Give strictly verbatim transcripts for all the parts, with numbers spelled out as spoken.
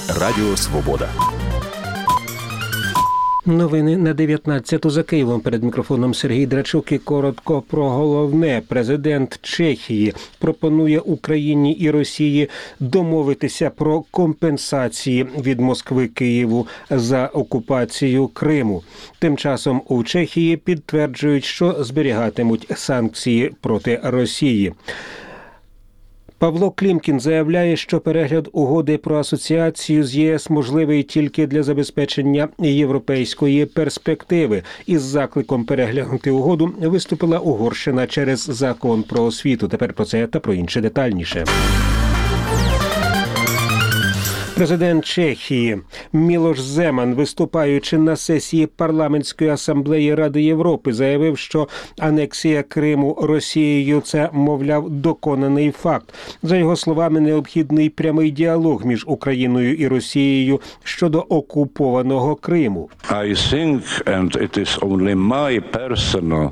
Радіо Свобода. Новини на дев'ятнадцяту за Києвом. Перед мікрофоном Сергій Драчук і коротко про головне. Президент Чехії пропонує Україні і Росії домовитися про компенсації від Москви Києву за окупацію Криму. Тим часом у Чехії підтверджують, що зберігатимуть санкції проти Росії. Павло Клімкін заявляє, що перегляд угоди про асоціацію з ЄС можливий тільки для забезпечення європейської перспективи. Із закликом переглянути угоду виступила Угорщина через закон про освіту. Тепер про це та про інше детальніше. Президент Чехії Мілош Земан, виступаючи на сесії Парламентської асамблеї Ради Європи, заявив, що анексія Криму Росією – це, мовляв, доконаний факт. За його словами, необхідний прямий діалог між Україною і Росією щодо окупованого Криму. I think, and it is only my personal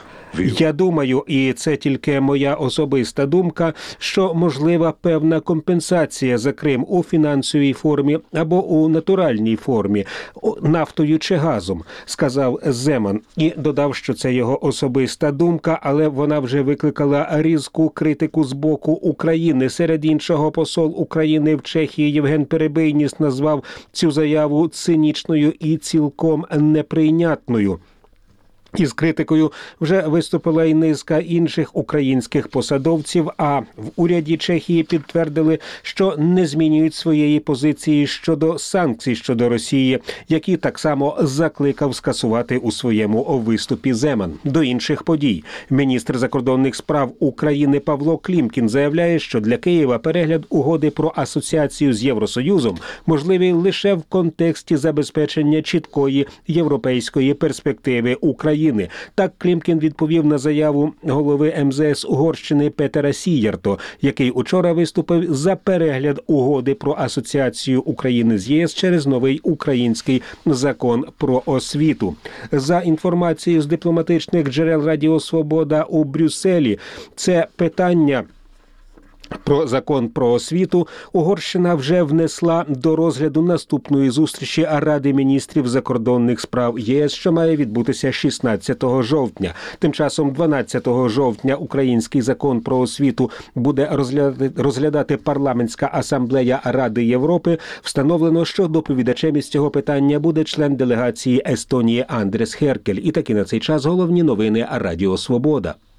Я думаю, і це тільки моя особиста думка, що можлива певна компенсація за Крим у фінансовій формі або у натуральній формі, нафтою чи газом, сказав Земан. І додав, що це його особиста думка, але вона вже викликала різку критику з боку України. Серед іншого, посол України в Чехії Євген Перебийніс назвав цю заяву цинічною і цілком неприйнятною. Із критикою вже виступила й низка інших українських посадовців, а в уряді Чехії підтвердили, що не змінюють своєї позиції щодо санкцій щодо Росії, які так само закликав скасувати у своєму виступі Земан. До інших подій. Міністр закордонних справ України Павло Клімкін заявляє, що для Києва перегляд угоди про асоціацію з Євросоюзом можливий лише в контексті забезпечення чіткої європейської перспективи України. Так Клімкін відповів на заяву голови ем зе ес Угорщини Петера Сіярто, який учора виступив за перегляд угоди про асоціацію України з ЄС через новий український закон про освіту. За інформацією з дипломатичних джерел Радіо Свобода у Брюсселі, це питання про закон про освіту Угорщина вже внесла до розгляду наступної зустрічі Ради міністрів закордонних справ ЄС, що має відбутися шістнадцятого жовтня. Тим часом дванадцятого жовтня український закон про освіту буде розглядати, розглядати Парламентська асамблея Ради Європи. Встановлено, що доповідачем із цього питання буде член делегації Естонії Андрес Херкель. І таки на цей час головні новини Радіо Свобода.